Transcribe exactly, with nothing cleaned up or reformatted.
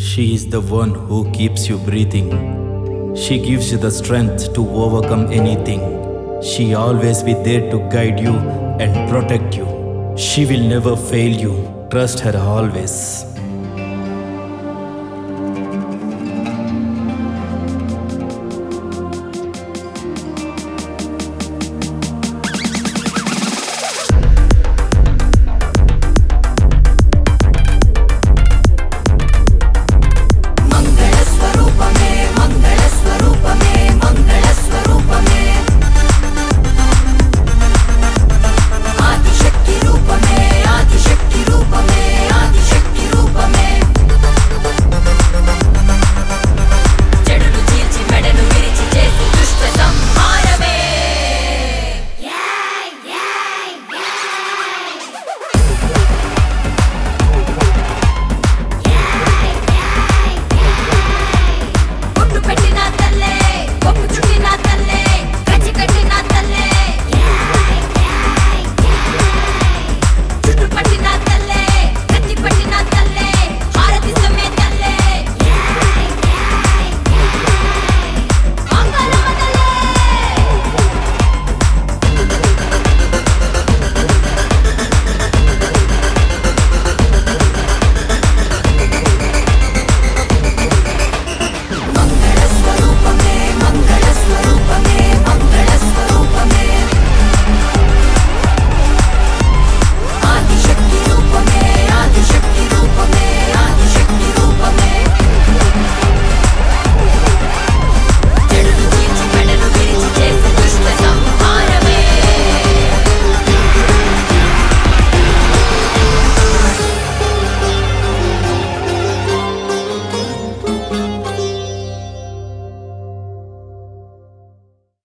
She is the one who keeps you breathing. She gives you the strength to overcome anything. She always be there to guide you and protect you. She will never fail you. Trust her always.